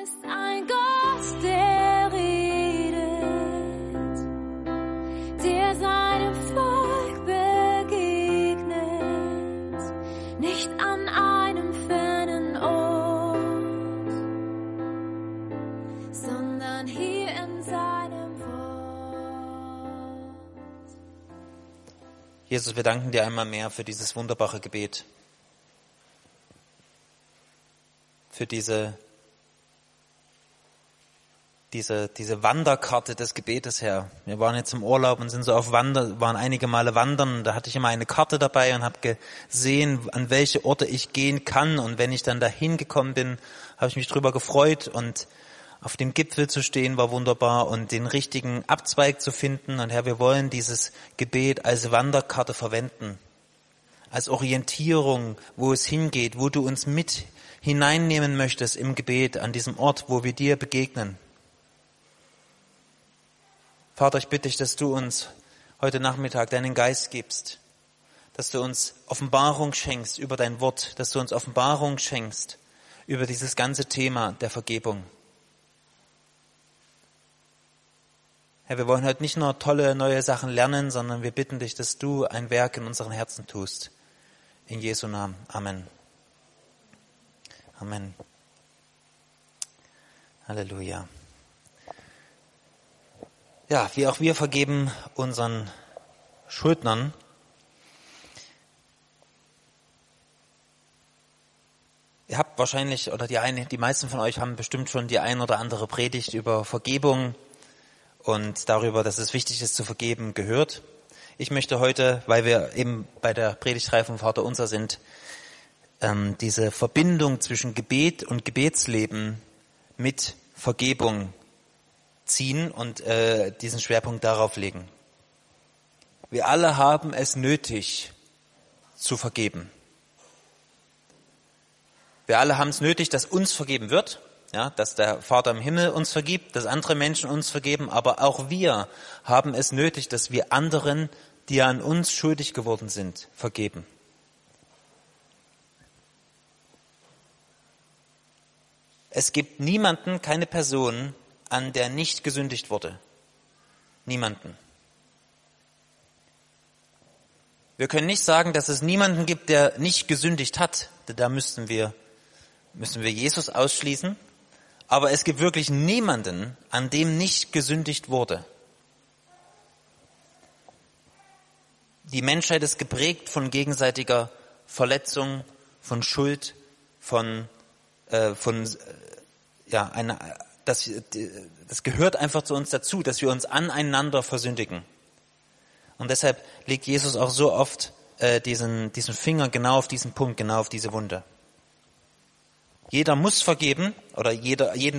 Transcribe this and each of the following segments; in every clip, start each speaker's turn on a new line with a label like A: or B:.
A: ist ein Gott, der redet, der seinem Volk begegnet, nicht an einem fernen Ort, sondern hier in seinem Wort.
B: Jesus, wir danken dir einmal mehr für dieses wunderbare Gebet. Für diese Wanderkarte des Gebetes, Herr. Wir waren jetzt im Urlaub und sind so waren einige Male wandern und da hatte ich immer eine Karte dabei und habe gesehen, an welche Orte ich gehen kann, und wenn ich dann dahin gekommen bin, habe ich mich drüber gefreut, und auf dem Gipfel zu stehen war wunderbar und den richtigen Abzweig zu finden. Und Herr, wir wollen dieses Gebet als Wanderkarte verwenden, als Orientierung, wo es hingeht, wo du uns mit hineinnehmen möchtest im Gebet, an diesem Ort, wo wir dir begegnen. Vater, ich bitte dich, dass du uns heute Nachmittag deinen Geist gibst, dass du uns Offenbarung schenkst über dein Wort, dass du uns Offenbarung schenkst über dieses ganze Thema der Vergebung. Herr, wir wollen heute nicht nur tolle neue Sachen lernen, sondern wir bitten dich, dass du ein Werk in unseren Herzen tust. In Jesu Namen. Amen. Amen. Halleluja. Ja, wie auch wir vergeben unseren Schuldnern. Ihr habt wahrscheinlich, oder die meisten von euch haben bestimmt schon die ein oder andere Predigt über Vergebung und darüber, dass es wichtig ist zu vergeben, gehört. Ich möchte heute, weil wir eben bei der Predigtreihe vom Vater Unser sind, diese Verbindung zwischen Gebet und Gebetsleben mit Vergebung ziehen und diesen Schwerpunkt darauf legen. Wir alle haben es nötig, zu vergeben. Wir alle haben es nötig, dass uns vergeben wird, ja, dass der Vater im Himmel uns vergibt, dass andere Menschen uns vergeben, aber auch wir haben es nötig, dass wir anderen, die an uns schuldig geworden sind, vergeben. Es gibt niemanden, keine Person, an der nicht gesündigt wurde. Niemanden. Wir können nicht sagen, dass es niemanden gibt, der nicht gesündigt hat. Da müssen wir Jesus ausschließen. Aber es gibt wirklich niemanden, an dem nicht gesündigt wurde. Die Menschheit ist geprägt von gegenseitiger Verletzung, von Schuld, das gehört einfach zu uns dazu, dass wir uns aneinander versündigen. Und deshalb legt Jesus auch so oft diesen Finger genau auf diesen Punkt, genau auf diese Wunde. Jeder muss vergeben, oder jeden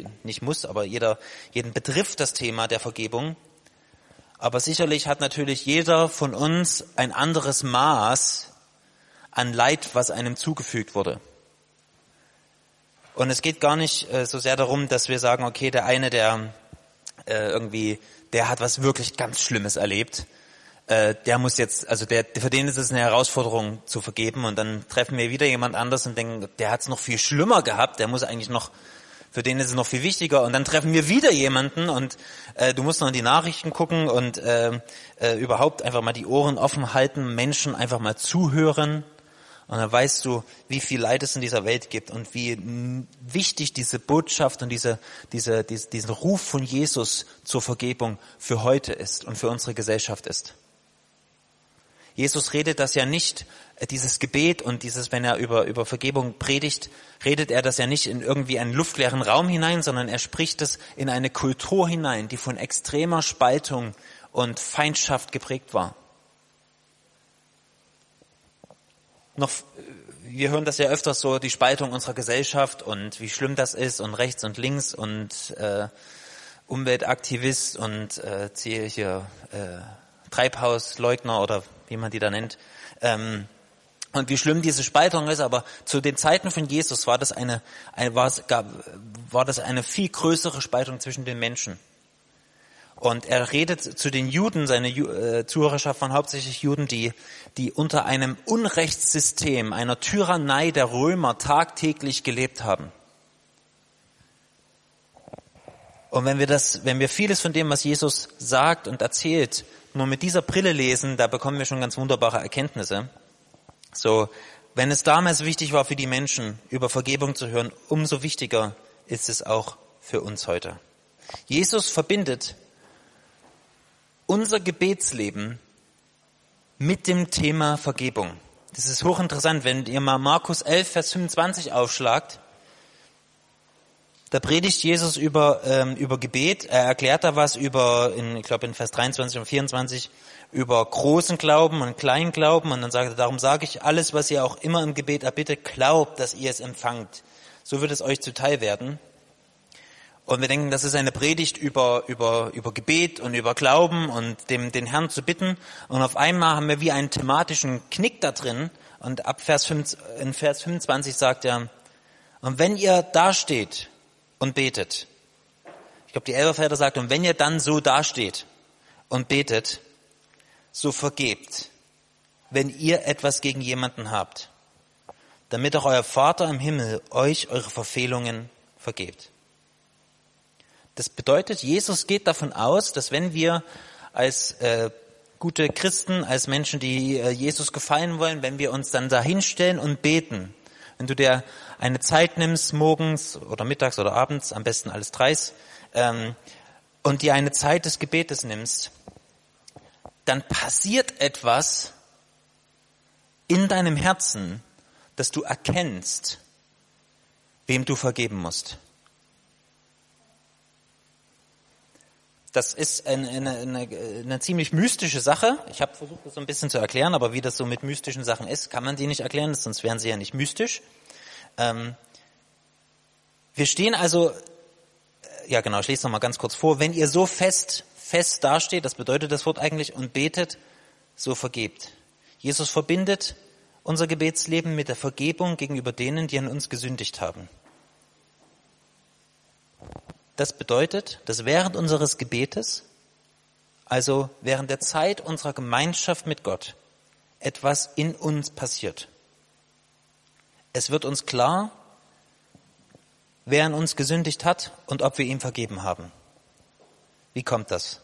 B: betrifft das Thema der Vergebung. Aber sicherlich hat natürlich jeder von uns ein anderes Maß an Leid, was einem zugefügt wurde. Und es geht gar nicht so sehr darum, dass wir sagen, okay, der eine, der hat was wirklich ganz Schlimmes erlebt, der muss jetzt, für den ist es eine Herausforderung zu vergeben, und dann treffen wir wieder jemand anders und denken, der hat es noch viel schlimmer gehabt, für den ist es noch viel wichtiger, und dann treffen wir wieder jemanden und du musst noch in die Nachrichten gucken und überhaupt einfach mal die Ohren offen halten, Menschen einfach mal zuhören. Und dann weißt du, wie viel Leid es in dieser Welt gibt und wie wichtig diese Botschaft und diesen Ruf von Jesus zur Vergebung für heute ist und für unsere Gesellschaft ist. Jesus redet das ja nicht, dieses Gebet und wenn er über Vergebung predigt, redet er das ja nicht in irgendwie einen luftleeren Raum hinein, sondern er spricht es in eine Kultur hinein, die von extremer Spaltung und Feindschaft geprägt war. Wir hören das ja öfters so, die Spaltung unserer Gesellschaft und wie schlimm das ist und rechts und links und Umweltaktivist und Treibhausleugner oder wie man die da nennt. Und wie schlimm diese Spaltung ist, aber zu den Zeiten von Jesus war das eine viel größere Spaltung zwischen den Menschen. Und er redet zu den Juden, seine Zuhörerschaft waren hauptsächlich Juden, die unter einem Unrechtssystem, einer Tyrannei der Römer tagtäglich gelebt haben. Und wenn wir vieles von dem, was Jesus sagt und erzählt, nur mit dieser Brille lesen, da bekommen wir schon ganz wunderbare Erkenntnisse. So, wenn es damals wichtig war für die Menschen, über Vergebung zu hören, umso wichtiger ist es auch für uns heute. Jesus verbindet unser Gebetsleben mit dem Thema Vergebung. Das ist hochinteressant, wenn ihr mal Markus 11, Vers 25 aufschlagt. Da predigt Jesus über Gebet. Er erklärt da was ich glaube in Vers 23 und 24, über großen Glauben und kleinen Glauben. Und dann sagt er, darum sage ich, alles, was ihr auch immer im Gebet erbittet, glaubt, dass ihr es empfangt. So wird es euch zuteil werden. Und wir denken, das ist eine Predigt über Gebet und über Glauben und den Herrn zu bitten. Und auf einmal haben wir wie einen thematischen Knick da drin. Und in Vers 25 sagt er, und wenn ihr dasteht und betet, ich glaube die Elberfelder sagt, und wenn ihr dann so dasteht und betet, so vergebt, wenn ihr etwas gegen jemanden habt, damit auch euer Vater im Himmel euch eure Verfehlungen vergebt. Das bedeutet, Jesus geht davon aus, dass wenn wir als gute Christen, als Menschen, die Jesus gefallen wollen, wenn wir uns dann da hinstellen und beten, wenn du dir eine Zeit nimmst, morgens oder mittags oder abends, am besten alles dreis, und dir eine Zeit des Gebetes nimmst, dann passiert etwas in deinem Herzen, dass du erkennst, wem du vergeben musst. Das ist eine ziemlich mystische Sache. Ich habe versucht, das so ein bisschen zu erklären, aber wie das so mit mystischen Sachen ist, kann man die nicht erklären, sonst wären sie ja nicht mystisch. Wir stehen also, ja genau, ich lese noch mal ganz kurz vor, wenn ihr so fest dasteht, das bedeutet das Wort eigentlich, und betet, so vergebt. Jesus verbindet unser Gebetsleben mit der Vergebung gegenüber denen, die an uns gesündigt haben. Das bedeutet, dass während unseres Gebetes, also während der Zeit unserer Gemeinschaft mit Gott, etwas in uns passiert. Es wird uns klar, wer an uns gesündigt hat und ob wir ihm vergeben haben. Wie kommt das?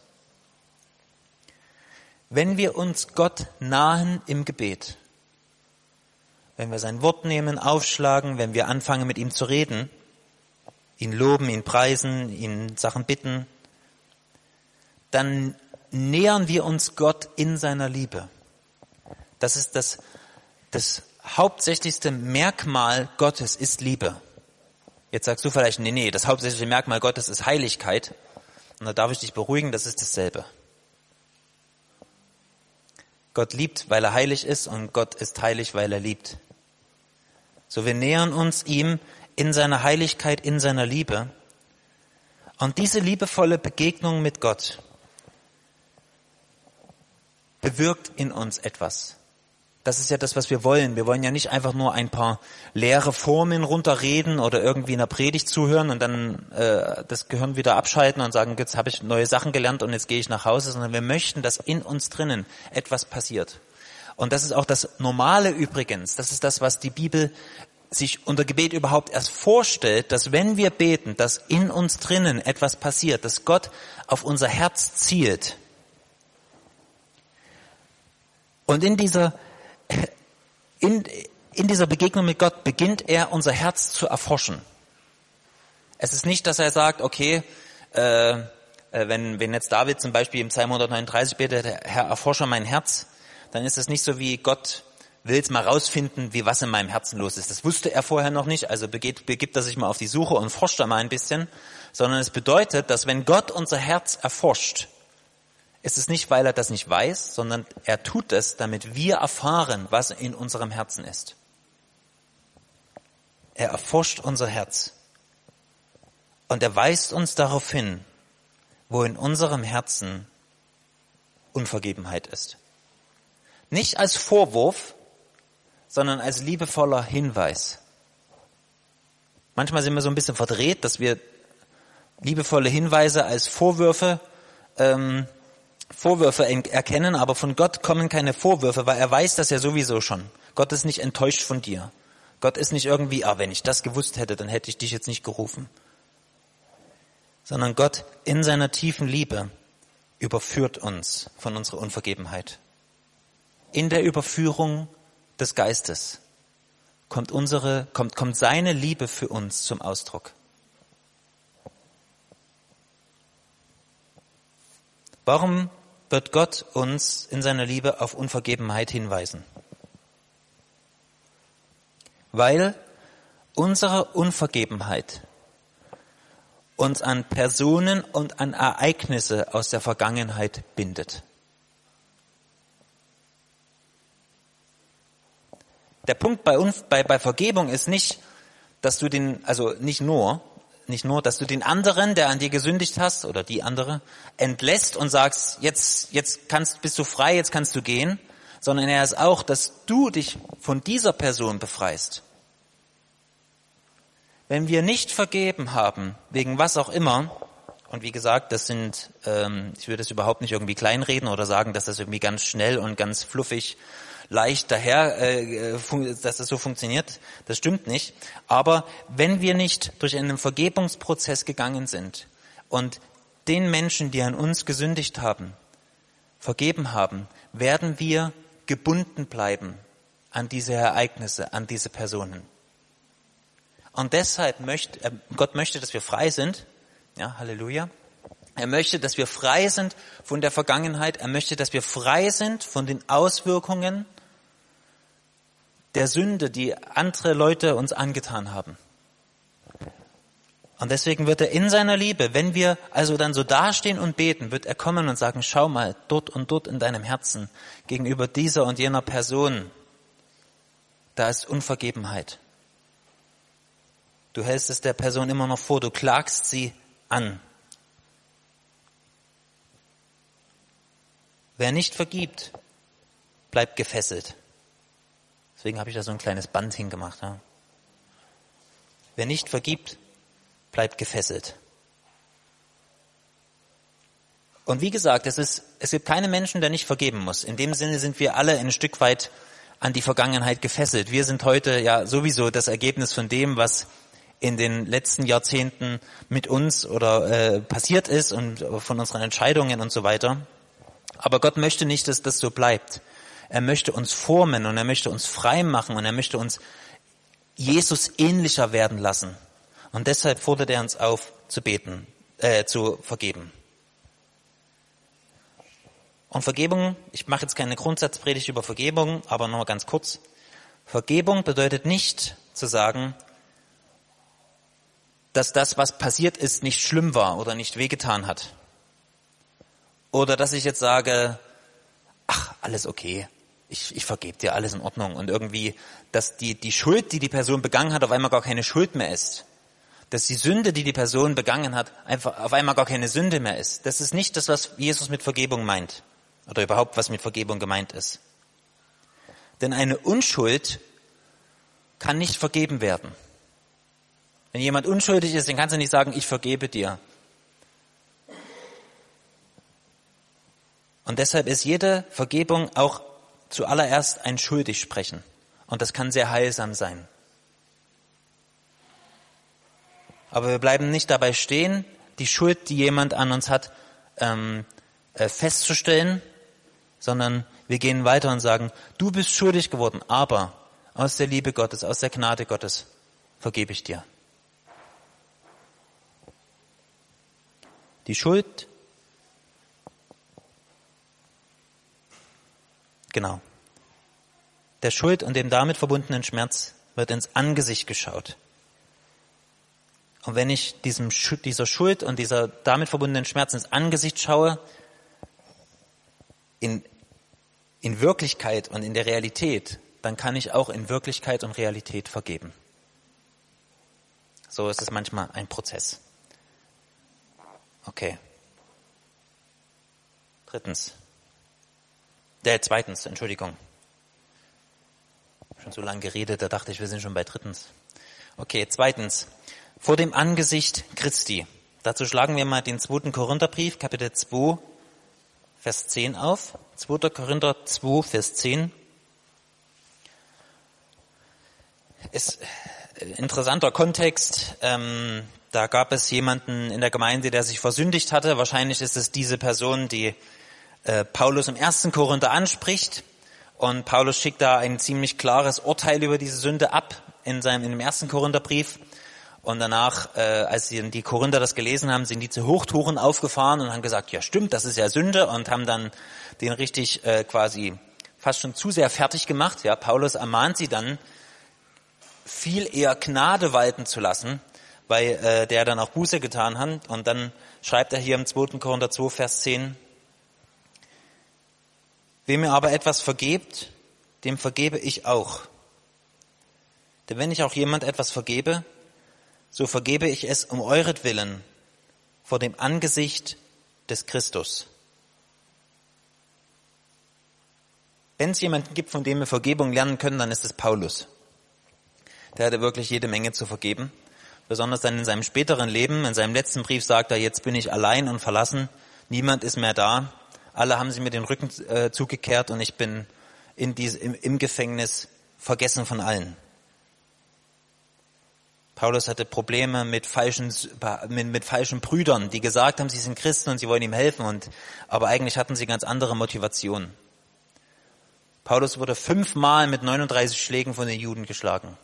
B: Wenn wir uns Gott nahen im Gebet, wenn wir sein Wort nehmen, aufschlagen, wenn wir anfangen mit ihm zu reden, ihn loben, ihn preisen, ihn Sachen bitten, dann nähern wir uns Gott in seiner Liebe. Das ist das hauptsächlichste Merkmal Gottes ist Liebe. Jetzt sagst du vielleicht, nee, das hauptsächliche Merkmal Gottes ist Heiligkeit. Und da darf ich dich beruhigen, das ist dasselbe. Gott liebt, weil er heilig ist, und Gott ist heilig, weil er liebt. So, wir nähern uns ihm in seiner Heiligkeit, in seiner Liebe. Und diese liebevolle Begegnung mit Gott bewirkt in uns etwas. Das ist ja das, was wir wollen. Wir wollen ja nicht einfach nur ein paar leere Formeln runterreden oder irgendwie in einer Predigt zuhören und dann das Gehirn wieder abschalten und sagen, jetzt habe ich neue Sachen gelernt und jetzt gehe ich nach Hause, sondern wir möchten, dass in uns drinnen etwas passiert. Und das ist auch das Normale übrigens. Das ist das, was die Bibel sich unter Gebet überhaupt erst vorstellt, dass wenn wir beten, dass in uns drinnen etwas passiert, dass Gott auf unser Herz zielt. Und in dieser Begegnung mit Gott beginnt er, unser Herz zu erforschen. Es ist nicht, dass er sagt, okay, wenn jetzt David zum Beispiel im Psalm 139 betet, Herr, erforsche mein Herz, dann ist es nicht so wie Gott will jetzt mal rausfinden, wie was in meinem Herzen los ist. Das wusste er vorher noch nicht, also begibt er sich mal auf die Suche und forscht da mal ein bisschen, sondern es bedeutet, dass wenn Gott unser Herz erforscht, ist es nicht, weil er das nicht weiß, sondern er tut es, damit wir erfahren, was in unserem Herzen ist. Er erforscht unser Herz und er weist uns darauf hin, wo in unserem Herzen Unvergebenheit ist. Nicht als Vorwurf, sondern als liebevoller Hinweis. Manchmal sind wir so ein bisschen verdreht, dass wir liebevolle Hinweise als Vorwürfe erkennen, aber von Gott kommen keine Vorwürfe, weil er weiß das ja sowieso schon. Gott ist nicht enttäuscht von dir. Gott ist nicht irgendwie, wenn ich das gewusst hätte, dann hätte ich dich jetzt nicht gerufen. sondern Gott in seiner tiefen Liebe überführt uns von unserer Unvergebenheit. In der Überführung des Geistes kommt seine Liebe für uns zum Ausdruck. Warum wird Gott uns in seiner Liebe auf Unvergebenheit hinweisen? Weil unsere Unvergebenheit uns an Personen und an Ereignisse aus der Vergangenheit bindet. Der Punkt bei Vergebung ist nicht, dass du nicht nur, dass du den anderen, der an dir gesündigt hast, oder die andere, entlässt und sagst, jetzt bist du frei, jetzt kannst du gehen, sondern er ist auch, dass du dich von dieser Person befreist. Wenn wir nicht vergeben haben, wegen was auch immer, und wie gesagt, ich würde es überhaupt nicht irgendwie kleinreden oder sagen, dass das irgendwie ganz schnell und ganz fluffig, leicht dass das so funktioniert, das stimmt nicht. Aber wenn wir nicht durch einen Vergebungsprozess gegangen sind und den Menschen, die an uns gesündigt haben, vergeben haben, werden wir gebunden bleiben an diese Ereignisse, an diese Personen. Und deshalb Gott möchte, dass wir frei sind. Ja, Halleluja. Er möchte, dass wir frei sind von der Vergangenheit. Er möchte, dass wir frei sind von den Auswirkungen der Sünde, die andere Leute uns angetan haben. Und deswegen wird er in seiner Liebe, wenn wir also dann so dastehen und beten, wird er kommen und sagen, schau mal, dort und dort in deinem Herzen, gegenüber dieser und jener Person, da ist Unvergebenheit. Du hältst es der Person immer noch vor, du klagst sie an. Wer nicht vergibt, bleibt gefesselt. Deswegen habe ich da so ein kleines Band hingemacht. Ja. Wer nicht vergibt, bleibt gefesselt. Und wie gesagt, es gibt keinen Menschen, der nicht vergeben muss. In dem Sinne sind wir alle ein Stück weit an die Vergangenheit gefesselt. Wir sind heute ja sowieso das Ergebnis von dem, was in den letzten Jahrzehnten mit uns oder passiert ist und von unseren Entscheidungen und so weiter. Aber Gott möchte nicht, dass das so bleibt. Er möchte uns formen und er möchte uns frei machen und er möchte uns Jesus ähnlicher werden lassen. Und deshalb fordert er uns auf, zu vergeben. Und Vergebung, ich mache jetzt keine Grundsatzpredigt über Vergebung, aber nur ganz kurz. Vergebung bedeutet nicht zu sagen, dass das, was passiert ist, nicht schlimm war oder nicht wehgetan hat. Oder dass ich jetzt sage, ach, alles okay, ich vergebe dir, alles in Ordnung. Und irgendwie, dass die Schuld, die Person begangen hat, auf einmal gar keine Schuld mehr ist. Dass die Sünde, die Person begangen hat, einfach auf einmal gar keine Sünde mehr ist. Das ist nicht das, was Jesus mit Vergebung meint. Oder überhaupt, was mit Vergebung gemeint ist. Denn eine Unschuld kann nicht vergeben werden. Wenn jemand unschuldig ist, dann kannst du nicht sagen, ich vergebe dir. Und deshalb ist jede Vergebung auch zuallererst ein Schuldigsprechen. Und das kann sehr heilsam sein. Aber wir bleiben nicht dabei stehen, die Schuld, die jemand an uns hat, festzustellen, sondern wir gehen weiter und sagen, du bist schuldig geworden, aber aus der Liebe Gottes, aus der Gnade Gottes vergebe ich dir. Die Schuld, genau, der Schuld und dem damit verbundenen Schmerz wird ins Angesicht geschaut. Und wenn ich dieser Schuld und dieser damit verbundenen Schmerz ins Angesicht schaue, in Wirklichkeit und in der Realität, dann kann ich auch in Wirklichkeit und Realität vergeben. So ist es manchmal ein Prozess. Okay. Zweitens, Entschuldigung. Schon so lange geredet, da dachte ich, wir sind schon bei drittens. Okay, zweitens. Vor dem Angesicht Christi. Dazu schlagen wir mal den 2. Korintherbrief, Kapitel 2, Vers 10 auf. 2. Korinther 2, Vers 10. Ist interessanter Kontext. Da da gab es jemanden in der Gemeinde, der sich versündigt hatte. Wahrscheinlich ist es diese Person, die Paulus im 1. Korinther anspricht. Und Paulus schickt da ein ziemlich klares Urteil über diese Sünde ab in dem 1. Korintherbrief. Und danach, als die Korinther das gelesen haben, sind die zu Hochtouren aufgefahren und haben gesagt, ja stimmt, das ist ja Sünde, und haben dann den richtig quasi fast schon zu sehr fertig gemacht. Ja, Paulus ermahnt sie dann, viel eher Gnade walten zu lassen, weil der dann auch Buße getan hat. Und dann schreibt er hier im 2. Korinther 2, Vers 10, wem ihr aber etwas vergebt, dem vergebe ich auch. Denn wenn ich auch jemand etwas vergebe, so vergebe ich es um euretwillen vor dem Angesicht des Christus. Wenn es jemanden gibt, von dem wir Vergebung lernen können, dann ist es Paulus. Der hatte wirklich jede Menge zu vergeben. Besonders dann in seinem späteren Leben, in seinem letzten Brief sagt er, jetzt bin ich allein und verlassen, niemand ist mehr da, alle haben sie mir den Rücken zugekehrt und ich bin im Gefängnis vergessen von allen. Paulus hatte Probleme mit falschen Brüdern, die gesagt haben, sie sind Christen und sie wollen ihm helfen, aber eigentlich hatten sie ganz andere Motivationen. Paulus wurde 5-mal mit 39 Schlägen von den Juden geschlagen.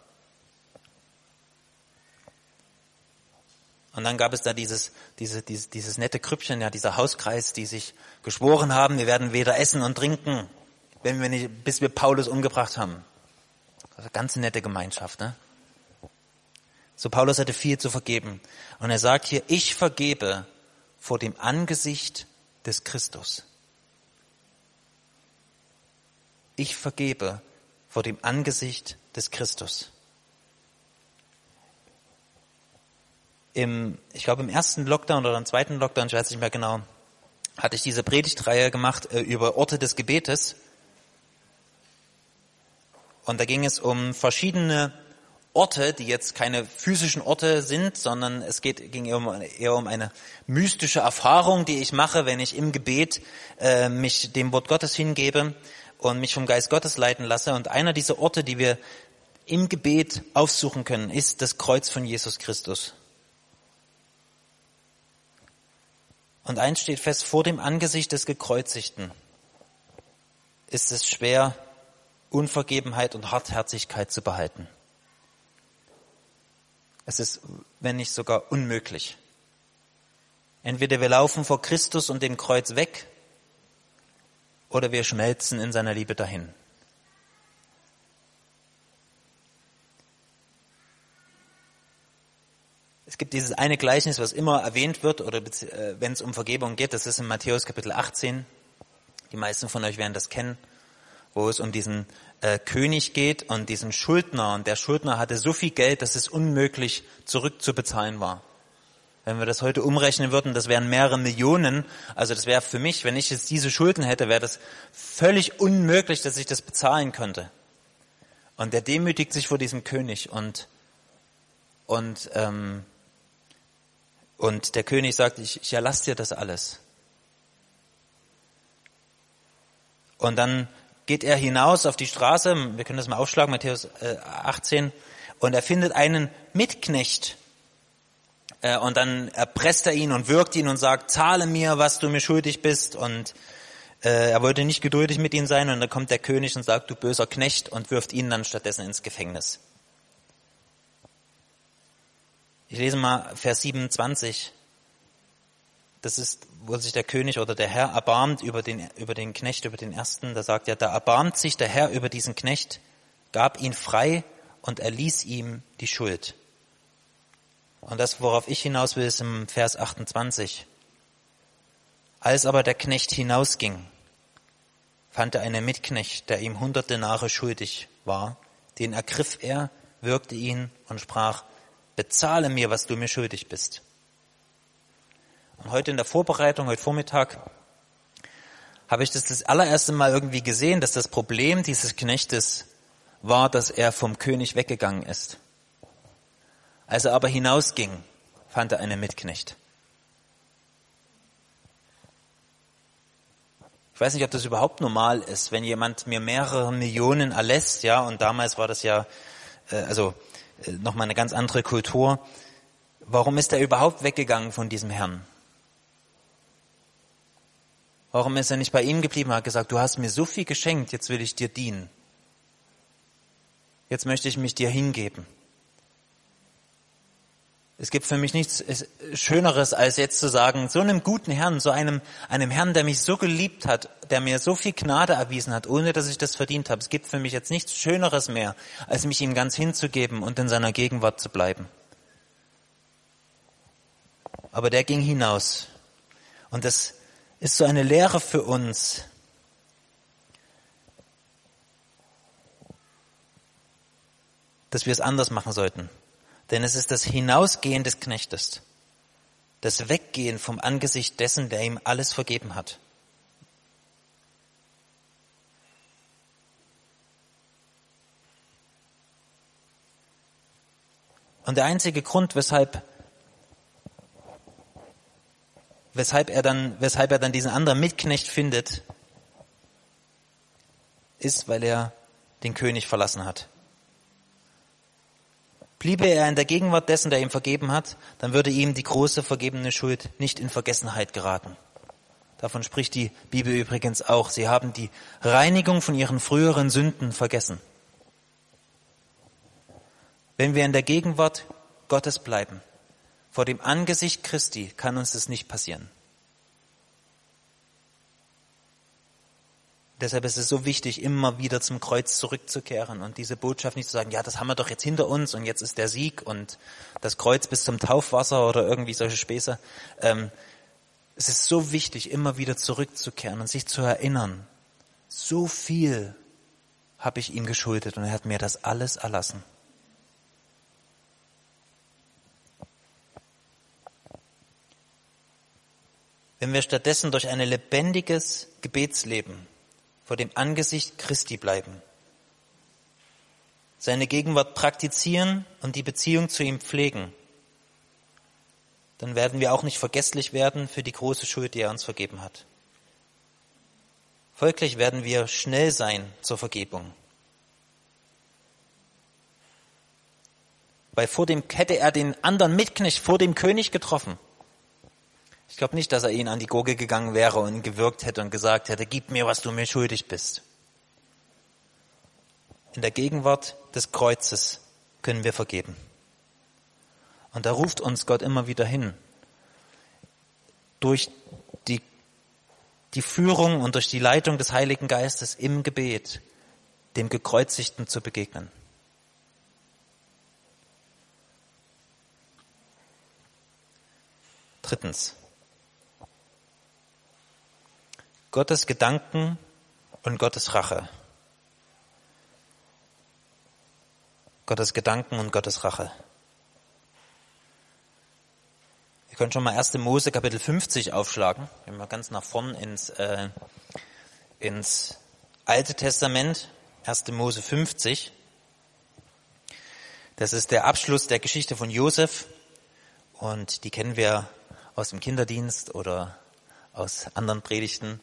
B: Und dann gab es da dieses nette Krüppchen, ja, dieser Hauskreis, die sich geschworen haben, wir werden weder essen und trinken, bis wir Paulus umgebracht haben. Das war eine ganz nette Gemeinschaft, ne? So, Paulus hatte viel zu vergeben. Und er sagt hier, ich vergebe vor dem Angesicht des Christus. Ich vergebe vor dem Angesicht des Christus. Ich glaube im ersten Lockdown oder im zweiten Lockdown, ich weiß nicht mehr genau, hatte ich diese Predigtreihe gemacht über Orte des Gebetes. Und da ging es um verschiedene Orte, die jetzt keine physischen Orte sind, sondern ging eher um eine mystische Erfahrung, die ich mache, wenn ich im Gebet mich dem Wort Gottes hingebe und mich vom Geist Gottes leiten lasse. Und einer dieser Orte, die wir im Gebet aufsuchen können, ist das Kreuz von Jesus Christus. Und eins steht fest, vor dem Angesicht des Gekreuzigten ist es schwer, Unvergebenheit und Hartherzigkeit zu behalten. Es ist, wenn nicht sogar unmöglich. Entweder wir laufen vor Christus und dem Kreuz weg, oder wir schmelzen in seiner Liebe dahin. Es gibt dieses eine Gleichnis, was immer erwähnt wird, oder wenn es um Vergebung geht, das ist in Matthäus Kapitel 18. Die meisten von euch werden das kennen, wo es um diesen König geht und diesen Schuldner. Und der Schuldner hatte so viel Geld, dass es unmöglich zurückzubezahlen war. Wenn wir das heute umrechnen würden, das wären mehrere Millionen. Also das wäre für mich, wenn ich jetzt diese Schulden hätte, wäre das völlig unmöglich, dass ich das bezahlen könnte. Und der demütigt sich vor diesem König und der König sagt, ich erlasse dir das alles. Und dann geht er hinaus auf die Straße, wir können das mal aufschlagen, Matthäus 18, und er findet einen Mitknecht. Und dann erpresst er ihn und würgt ihn und sagt, zahle mir, was du mir schuldig bist. Und er wollte nicht geduldig mit ihm sein. Und dann kommt der König und sagt, du böser Knecht, und wirft ihn dann stattdessen ins Gefängnis. Ich lese mal Vers 27. Das ist, wo sich der König oder der Herr erbarmt über den Knecht, über den ersten. Da sagt er, da erbarmt sich der Herr über diesen Knecht, gab ihn frei und erließ ihm die Schuld. Und das, worauf ich hinaus will, ist im Vers 28. Als aber der Knecht hinausging, fand er einen Mitknecht, der ihm 100 Denare schuldig war. Den ergriff er, würgte ihn und sprach, bezahle mir, was du mir schuldig bist. Und heute in der Vorbereitung, heute Vormittag, habe ich das allererste Mal irgendwie gesehen, dass das Problem dieses Knechtes war, dass er vom König weggegangen ist. Als er aber hinausging, fand er einen Mitknecht. Ich weiß nicht, ob das überhaupt normal ist, wenn jemand mir mehrere Millionen erlässt, ja, und damals war das ja, nochmal eine ganz andere Kultur, Warum ist er überhaupt weggegangen von diesem Herrn? Warum ist er nicht bei ihm geblieben und hat gesagt, du hast mir so viel geschenkt, jetzt will ich dir dienen. Jetzt möchte ich mich dir hingeben. Es gibt für mich nichts Schöneres, als jetzt zu sagen, so einem guten Herrn, so einem Herrn, der mich so geliebt hat, der mir so viel Gnade erwiesen hat, ohne dass ich das verdient habe. Es gibt für mich jetzt nichts Schöneres mehr, als mich ihm ganz hinzugeben und in seiner Gegenwart zu bleiben. Aber der ging hinaus. Und das ist so eine Lehre für uns. Dass wir es anders machen sollten. Denn es ist das Hinausgehen des Knechtes. Das Weggehen vom Angesicht dessen, der ihm alles vergeben hat. Und der einzige Grund, weshalb er dann diesen anderen Mitknecht findet, ist, weil er den König verlassen hat. Bliebe er in der Gegenwart dessen, der ihm vergeben hat, dann würde ihm die große vergebene Schuld nicht in Vergessenheit geraten. Davon spricht die Bibel übrigens auch. Sie haben die Reinigung von ihren früheren Sünden vergessen. Wenn wir in der Gegenwart Gottes bleiben, vor dem Angesicht Christi, kann uns das nicht passieren. Deshalb ist es so wichtig, immer wieder zum Kreuz zurückzukehren und diese Botschaft nicht zu sagen, ja, das haben wir doch jetzt hinter uns und jetzt ist der Sieg und das Kreuz bis zum Taufwasser oder irgendwie solche Späße. Es ist so wichtig, immer wieder zurückzukehren und sich zu erinnern, so viel habe ich ihm geschuldet und er hat mir das alles erlassen. Wenn wir stattdessen durch ein lebendiges Gebetsleben vor dem Angesicht Christi bleiben, seine Gegenwart praktizieren und die Beziehung zu ihm pflegen, dann werden wir auch nicht vergesslich werden für die große Schuld, die er uns vergeben hat. Folglich werden wir schnell sein zur Vergebung. Weil hätte er den anderen Mitknecht vor dem König getroffen, ich glaube nicht, dass er ihn an die Gurgel gegangen wäre und gewürgt hätte und gesagt hätte, gib mir, was du mir schuldig bist. In der Gegenwart des Kreuzes können wir vergeben. Und da ruft uns Gott immer wieder hin, durch die Führung und durch die Leitung des Heiligen Geistes im Gebet, dem Gekreuzigten zu begegnen. Drittens. Gottes Gedanken und Gottes Rache. Gottes Gedanken und Gottes Rache. Wir können schon mal 1. Mose Kapitel 50 aufschlagen. Gehen wir ganz nach vorn ins Alte Testament. 1. Mose 50. Das ist der Abschluss der Geschichte von Josef. Und die kennen wir aus dem Kinderdienst oder aus anderen Predigten.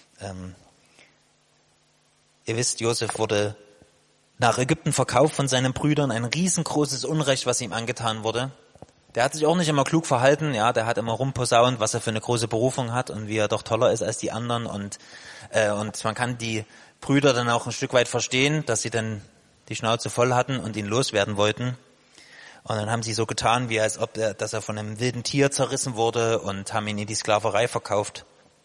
B: Ihr wisst, Josef wurde nach Ägypten verkauft von seinen Brüdern, ein riesengroßes Unrecht, was ihm angetan wurde. Der hat sich auch nicht immer klug verhalten, ja, der hat immer rumposaunt, was er für eine große Berufung hat und wie er doch toller ist als die anderen und man kann die Brüder dann auch ein Stück weit verstehen, dass sie dann die Schnauze voll hatten und ihn loswerden wollten. Und dann haben sie so getan, wie dass er von einem wilden Tier zerrissen wurde und haben ihn in die Sklaverei verkauft.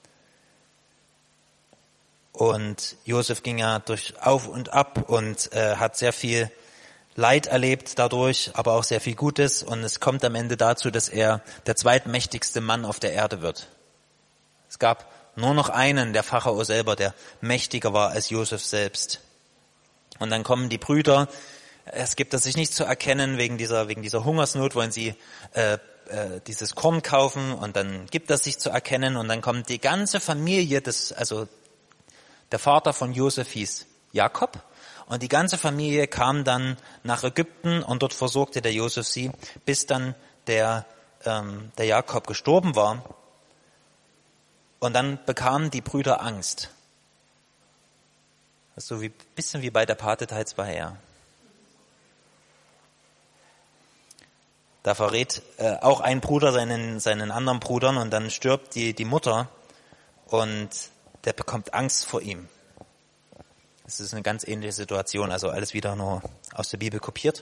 B: Und Josef ging ja durch auf und ab und hat sehr viel Leid erlebt dadurch, aber auch sehr viel Gutes. Und es kommt am Ende dazu, dass er der zweitmächtigste Mann auf der Erde wird. Es gab nur noch einen, der Pharao selber, der mächtiger war als Josef selbst. Und dann kommen die Brüder. Es gibt das sich nicht zu erkennen wegen dieser Hungersnot, wollen sie dieses Korn kaufen und dann gibt das sich zu erkennen und dann kommt die ganze Familie der Vater von Josef hieß Jakob und die ganze Familie kam dann nach Ägypten und dort versorgte der Josef sie, bis dann der Jakob gestorben war. Und dann bekamen die Brüder Angst. Das ist so bisschen wie bei der Pate Teil 2, ja. Da verrät auch ein Bruder seinen anderen Brudern und dann stirbt die Mutter und der bekommt Angst vor ihm. Das ist eine ganz ähnliche Situation, also alles wieder nur aus der Bibel kopiert.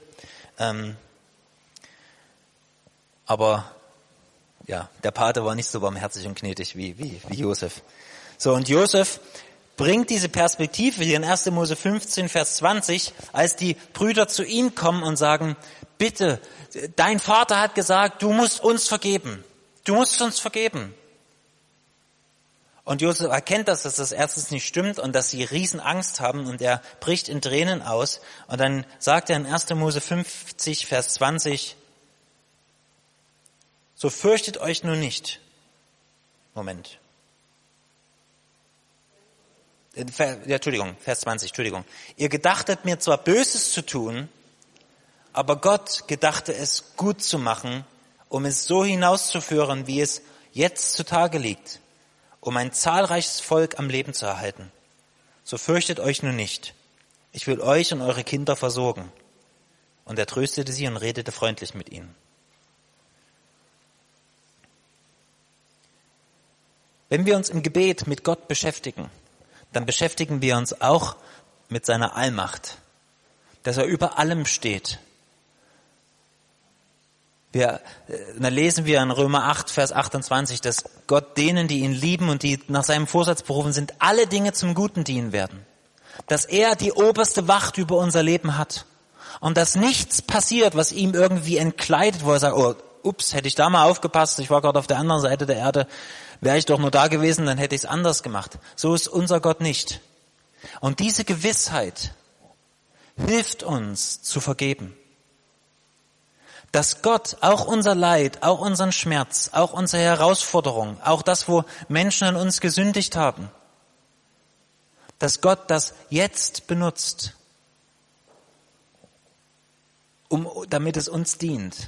B: Aber ja, der Pate war nicht so barmherzig und gnädig wie Josef. So, und Josef bringt diese Perspektive hier in 1. Mose 15, Vers 20, als die Brüder zu ihm kommen und sagen, bitte, dein Vater hat gesagt, du musst uns vergeben. Du musst uns vergeben. Und Josef erkennt, dass das erstens nicht stimmt und dass sie Riesenangst haben und er bricht in Tränen aus. Und dann sagt er in 1. Mose 50, Vers 20, so fürchtet euch nur nicht. Moment. Vers 20. Ihr gedachtet mir zwar Böses zu tun, aber Gott gedachte es gut zu machen, um es so hinauszuführen, wie es jetzt zutage liegt, um ein zahlreiches Volk am Leben zu erhalten. So fürchtet euch nur nicht. Ich will euch und eure Kinder versorgen. Und er tröstete sie und redete freundlich mit ihnen. Wenn wir uns im Gebet mit Gott beschäftigen, dann beschäftigen wir uns auch mit seiner Allmacht, dass er über allem steht. Dann lesen wir in Römer 8, Vers 28, dass Gott denen, die ihn lieben und die nach seinem Vorsatz berufen sind, alle Dinge zum Guten dienen werden. Dass er die oberste Wacht über unser Leben hat. Und dass nichts passiert, was ihm irgendwie entkleidet, wo er sagt, oh, ups, hätte ich da mal aufgepasst, ich war gerade auf der anderen Seite der Erde, wäre ich doch nur da gewesen, dann hätte ich es anders gemacht. So ist unser Gott nicht. Und diese Gewissheit hilft uns zu vergeben. Dass Gott auch unser Leid, auch unseren Schmerz, auch unsere Herausforderung, auch das, wo Menschen an uns gesündigt haben, dass Gott das jetzt benutzt, damit es uns dient.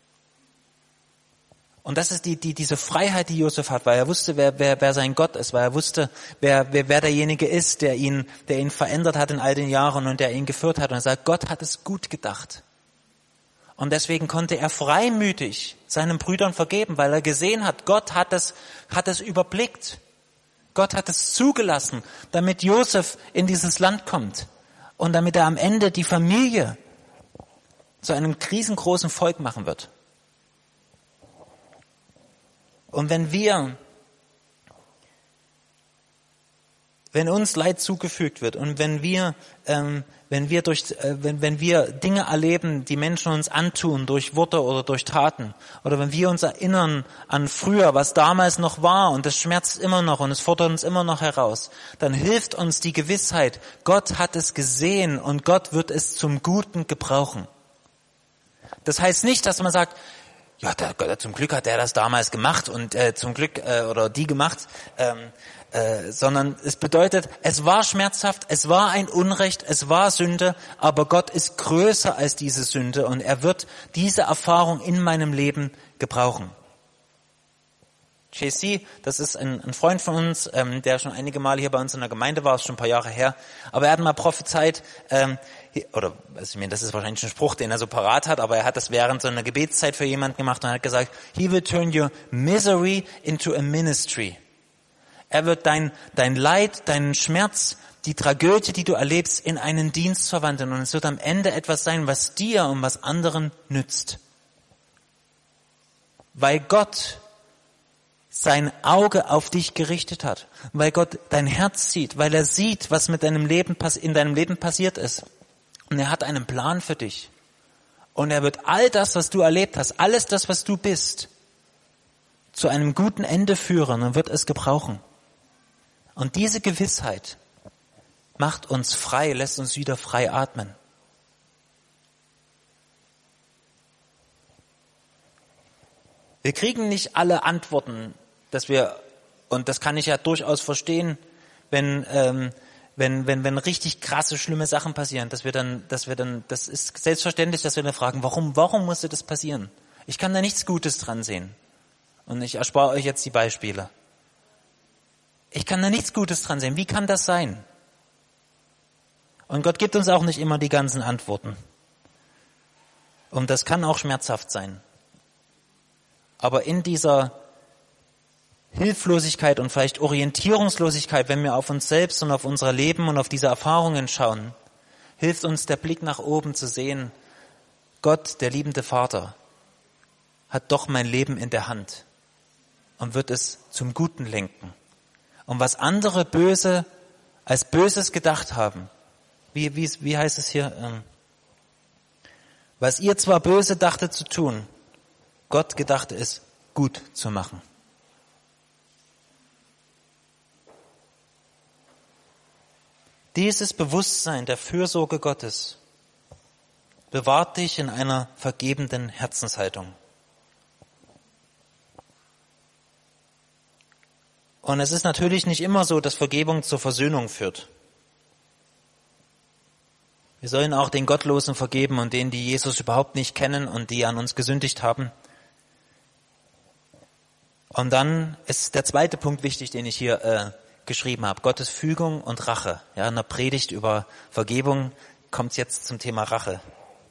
B: Und das ist diese Freiheit, die Josef hat, weil er wusste, wer sein Gott ist, weil er wusste, wer derjenige ist, der ihn verändert hat in all den Jahren und der ihn geführt hat. Und er sagt, Gott hat es gut gedacht. Und deswegen konnte er freimütig seinen Brüdern vergeben, weil er gesehen hat, Gott hat es überblickt. Gott hat es zugelassen, damit Josef in dieses Land kommt und damit er am Ende die Familie zu einem riesengroßen Volk machen wird. Und wenn uns Leid zugefügt wird und wenn wir Dinge erleben, die Menschen uns antun, durch Worte oder durch Taten, oder wenn wir uns erinnern an früher, was damals noch war und es schmerzt immer noch und es fordert uns immer noch heraus, dann hilft uns die Gewissheit, Gott hat es gesehen und Gott wird es zum Guten gebrauchen. Das heißt nicht, dass man sagt, ja, zum Glück hat er das damals gemacht und zum Glück oder die gemacht, sondern es bedeutet, es war schmerzhaft, es war ein Unrecht, es war Sünde, aber Gott ist größer als diese Sünde und er wird diese Erfahrung in meinem Leben gebrauchen. JC, das ist ein Freund von uns, der schon einige Male hier bei uns in der Gemeinde war, ist schon ein paar Jahre her, aber er hat mal prophezeit, das ist wahrscheinlich ein Spruch, den er so parat hat, aber er hat das während so einer Gebetszeit für jemanden gemacht und hat gesagt, he will turn your misery into a ministry. Er wird dein Leid, deinen Schmerz, die Tragödie, die du erlebst, in einen Dienst verwandeln und es wird am Ende etwas sein, was dir und was anderen nützt. Weil Gott sein Auge auf dich gerichtet hat, weil Gott dein Herz sieht, weil er sieht, was mit deinem Leben in deinem Leben passiert ist. Und er hat einen Plan für dich. Und er wird all das, was du erlebt hast, alles das, was du bist, zu einem guten Ende führen und wird es gebrauchen. Und diese Gewissheit macht uns frei, lässt uns wieder frei atmen. Wir kriegen nicht alle Antworten, und das kann ich ja durchaus verstehen, wenn richtig krasse, schlimme Sachen passieren, das ist selbstverständlich, dass wir dann fragen, warum musste das passieren? Ich kann da nichts Gutes dran sehen. Und ich erspare euch jetzt die Beispiele. Ich kann da nichts Gutes dran sehen. Wie kann das sein? Und Gott gibt uns auch nicht immer die ganzen Antworten. Und das kann auch schmerzhaft sein. Aber in dieser Hilflosigkeit und vielleicht Orientierungslosigkeit, wenn wir auf uns selbst und auf unser Leben und auf diese Erfahrungen schauen, hilft uns der Blick nach oben zu sehen, Gott, der liebende Vater, hat doch mein Leben in der Hand und wird es zum Guten lenken. Und was andere Böse als Böses gedacht haben, wie heißt es hier? Was ihr zwar böse dachtet zu tun, Gott gedachte es gut zu machen. Dieses Bewusstsein der Fürsorge Gottes bewahrt dich in einer vergebenden Herzenshaltung. Und es ist natürlich nicht immer so, dass Vergebung zur Versöhnung führt. Wir sollen auch den Gottlosen vergeben und denen, die Jesus überhaupt nicht kennen und die an uns gesündigt haben. Und dann ist der zweite Punkt wichtig, den ich hier geschrieben habe. Gottes Fügung und Rache. Ja, in der Predigt über Vergebung kommt es jetzt zum Thema Rache.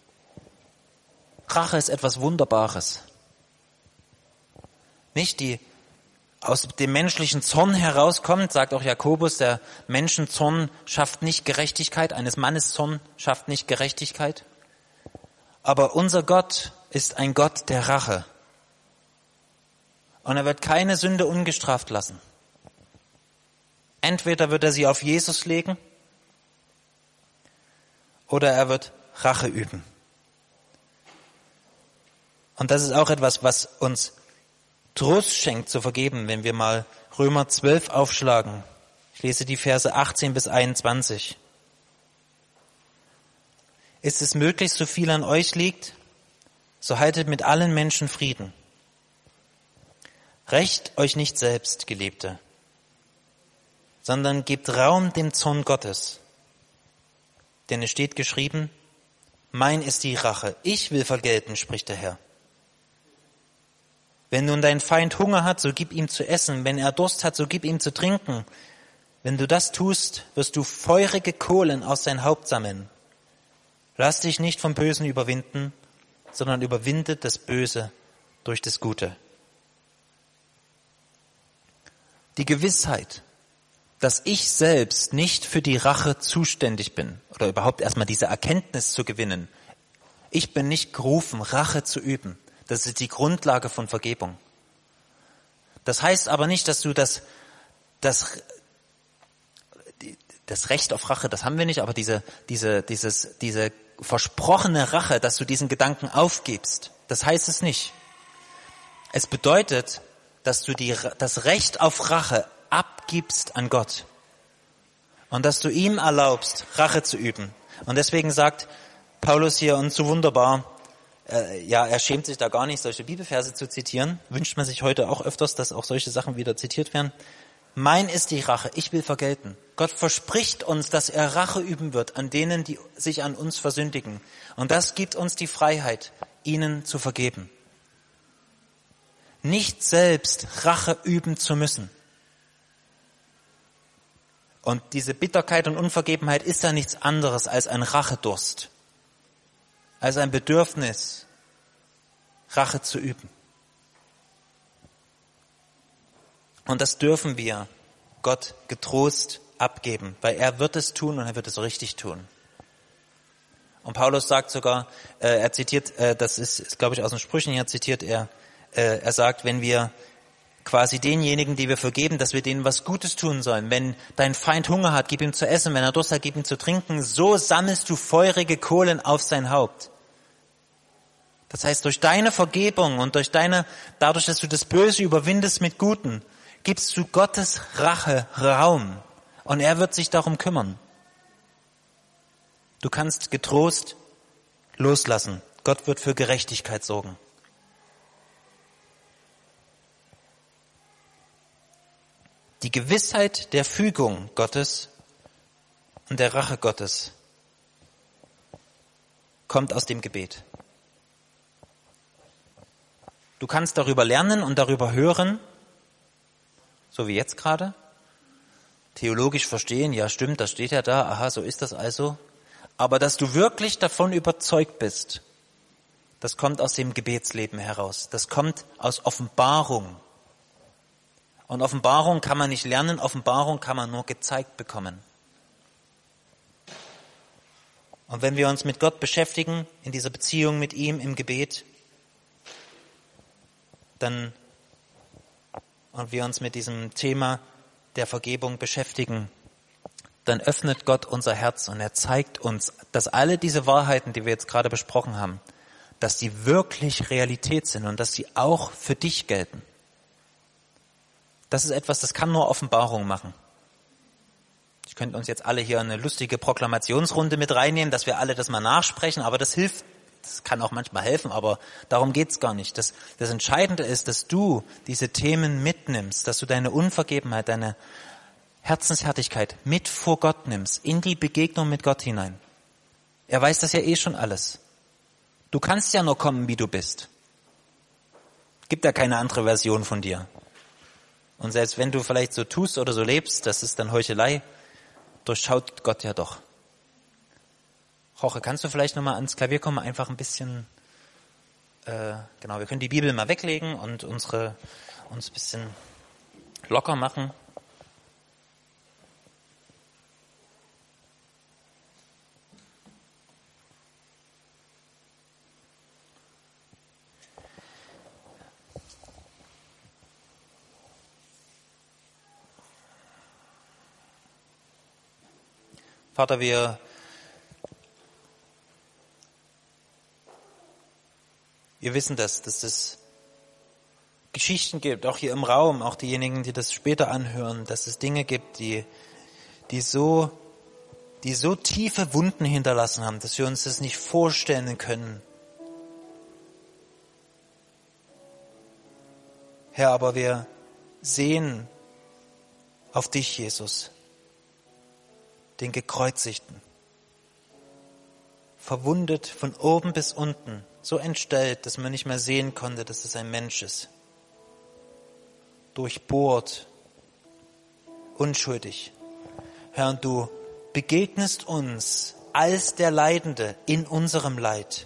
B: Rache ist etwas Wunderbares. Nicht die aus dem menschlichen Zorn herauskommt, sagt auch Jakobus, der Menschenzorn schafft nicht Gerechtigkeit, eines Mannes Zorn schafft nicht Gerechtigkeit. Aber unser Gott ist ein Gott der Rache. Und er wird keine Sünde ungestraft lassen. Entweder wird er sie auf Jesus legen oder er wird Rache üben. Und das ist auch etwas, was uns Trost schenkt zu vergeben, wenn wir mal Römer 12 aufschlagen. Ich lese die Verse 18 bis 21. Ist es möglich, so viel an euch liegt, so haltet mit allen Menschen Frieden. Rächt euch nicht selbst, Geliebte, sondern gebt Raum dem Zorn Gottes. Denn es steht geschrieben, mein ist die Rache, ich will vergelten, spricht der Herr. Wenn nun dein Feind Hunger hat, so gib ihm zu essen. Wenn er Durst hat, so gib ihm zu trinken. Wenn du das tust, wirst du feurige Kohlen aus sein Haupt sammeln. Lass dich nicht vom Bösen überwinden, sondern überwinde das Böse durch das Gute. Die Gewissheit, dass ich selbst nicht für die Rache zuständig bin, oder überhaupt erstmal diese Erkenntnis zu gewinnen. Ich bin nicht gerufen, Rache zu üben. Das ist die Grundlage von Vergebung. Das heißt aber nicht, dass du das Recht auf Rache, das haben wir nicht, aber diese versprochene Rache, dass du diesen Gedanken aufgibst, das heißt es nicht. Es bedeutet, dass du das Recht auf Rache abgibst an Gott und dass du ihm erlaubst, Rache zu üben. Und deswegen sagt Paulus hier uns so wunderbar, er schämt sich da gar nicht, solche Bibelverse zu zitieren. Wünscht man sich heute auch öfters, dass auch solche Sachen wieder zitiert werden. Mein ist die Rache, ich will vergelten. Gott verspricht uns, dass er Rache üben wird an denen, die sich an uns versündigen. Und das gibt uns die Freiheit, ihnen zu vergeben. Nicht selbst Rache üben zu müssen. Und diese Bitterkeit und Unvergebenheit ist ja nichts anderes als ein Rachedurst. Als ein Bedürfnis, Rache zu üben. Und das dürfen wir Gott getrost abgeben, weil er wird es tun und er wird es richtig tun. Und Paulus sagt sogar, er zitiert, das ist glaube ich aus den Sprüchen hier zitiert, er sagt, wenn wir quasi denjenigen, die wir vergeben, dass wir denen was Gutes tun sollen. Wenn dein Feind Hunger hat, gib ihm zu essen. Wenn er Durst hat, gib ihm zu trinken. So sammelst du feurige Kohlen auf sein Haupt. Das heißt, durch deine Vergebung und dadurch, dass du das Böse überwindest mit Guten, gibst du Gottes Rache Raum. Und er wird sich darum kümmern. Du kannst getrost loslassen. Gott wird für Gerechtigkeit sorgen. Die Gewissheit der Fügung Gottes und der Rache Gottes kommt aus dem Gebet. Du kannst darüber lernen und darüber hören, so wie jetzt gerade, theologisch verstehen, ja stimmt, das steht ja da, aha, so ist das also. Aber dass du wirklich davon überzeugt bist, Das kommt aus dem Gebetsleben heraus. Das kommt aus Offenbarung. Und Offenbarung kann man nicht lernen, Offenbarung kann man nur gezeigt bekommen. Und wenn wir uns mit Gott beschäftigen, in dieser Beziehung mit ihm im Gebet, und wir uns mit diesem Thema der Vergebung beschäftigen, dann öffnet Gott unser Herz und er zeigt uns, dass alle diese Wahrheiten, die wir jetzt gerade besprochen haben, dass die wirklich Realität sind und dass sie auch für dich gelten. Das ist etwas, das kann nur Offenbarung machen. Ich könnte uns jetzt alle hier eine lustige Proklamationsrunde mit reinnehmen, dass wir alle das mal nachsprechen, aber das hilft, das kann auch manchmal helfen, aber darum geht's gar nicht. Das Entscheidende ist, dass du diese Themen mitnimmst, dass du deine Unvergebenheit, deine Herzenshärtigkeit mit vor Gott nimmst, in die Begegnung mit Gott hinein. Er weiß das ja eh schon alles. Du kannst ja nur kommen, wie du bist. Gibt ja keine andere Version von dir. Und selbst wenn du vielleicht so tust oder so lebst, das ist dann Heuchelei, durchschaut Gott ja doch. Jorge, kannst du vielleicht nochmal ans Klavier kommen, einfach ein bisschen, wir können die Bibel mal weglegen und uns ein bisschen locker machen. Vater, wir wissen dass es Geschichten gibt, auch hier im Raum, auch diejenigen, die das später anhören, dass es Dinge gibt, die so tiefe Wunden hinterlassen haben, dass wir uns das nicht vorstellen können. Herr, aber wir sehen auf dich, Jesus, den Gekreuzigten, verwundet von oben bis unten, so entstellt, dass man nicht mehr sehen konnte, dass es ein Mensch ist, durchbohrt, unschuldig. Herr, und du begegnest uns als der Leidende in unserem Leid.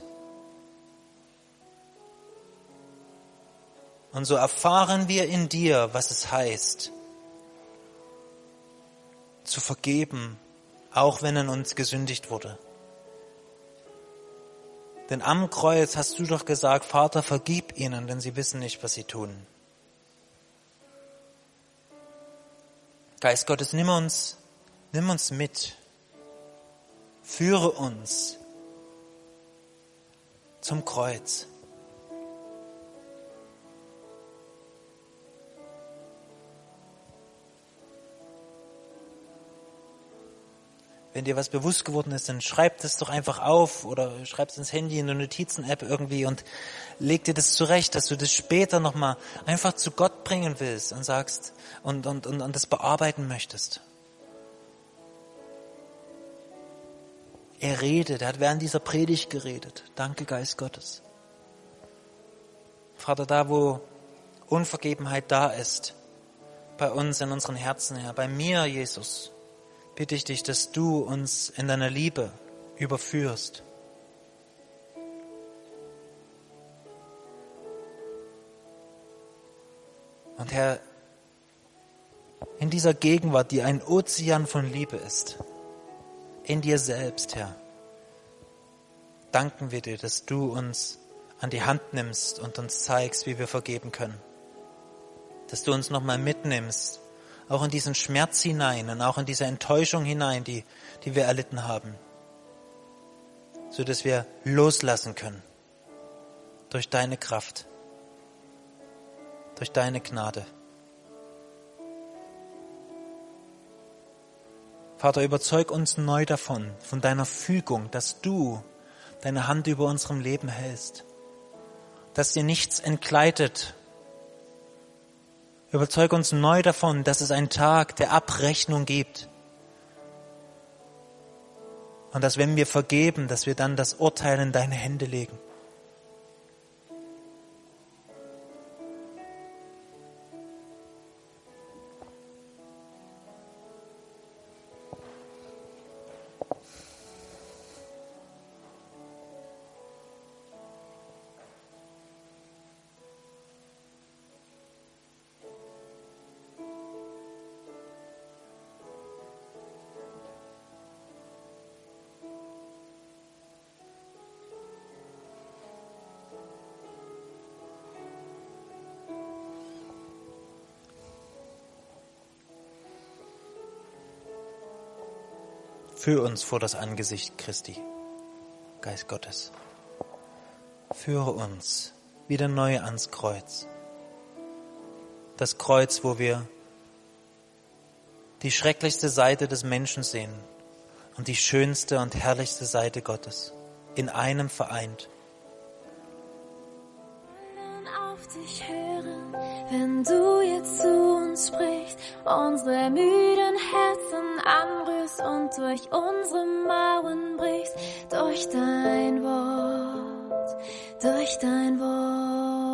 B: Und so erfahren wir in dir, was es heißt, zu vergeben, auch wenn an uns gesündigt wurde. Denn am Kreuz hast du doch gesagt, Vater, vergib ihnen, denn sie wissen nicht, was sie tun. Geist Gottes, nimm uns mit. Führe uns zum Kreuz. Wenn dir was bewusst geworden ist, dann schreib das doch einfach auf oder schreib es ins Handy in eine Notizen-App irgendwie und leg dir das zurecht, dass du das später nochmal einfach zu Gott bringen willst und sagst und das bearbeiten möchtest. Er hat während dieser Predigt geredet. Danke, Geist Gottes. Vater, da wo Unvergebenheit da ist, bei uns in unseren Herzen, Herr, bei mir, Jesus, bitte ich dich, dass du uns in deiner Liebe überführst. Und Herr, in dieser Gegenwart, die ein Ozean von Liebe ist, in dir selbst, Herr, danken wir dir, dass du uns an die Hand nimmst und uns zeigst, wie wir vergeben können. Dass du uns nochmal mitnimmst, auch in diesen Schmerz hinein und auch in diese Enttäuschung hinein, die wir erlitten haben, so dass wir loslassen können durch deine Kraft, durch deine Gnade. Vater, überzeug uns neu davon, von deiner Fügung, dass du deine Hand über unserem Leben hältst, dass dir nichts entgleitet. Überzeug uns neu davon, dass es einen Tag der Abrechnung gibt. Und dass, wenn wir vergeben, dass wir dann das Urteil in deine Hände legen. Führ uns vor das Angesicht Christi, Geist Gottes. Führe uns wieder neu ans Kreuz. Das Kreuz, wo wir die schrecklichste Seite des Menschen sehen und die schönste und herrlichste Seite Gottes in einem vereint.
A: Auf dich hören, wenn du jetzt zu uns sprichst, unsere müden Herzen anrührst und durch unsere Mauern brichst, durch dein Wort, durch dein Wort.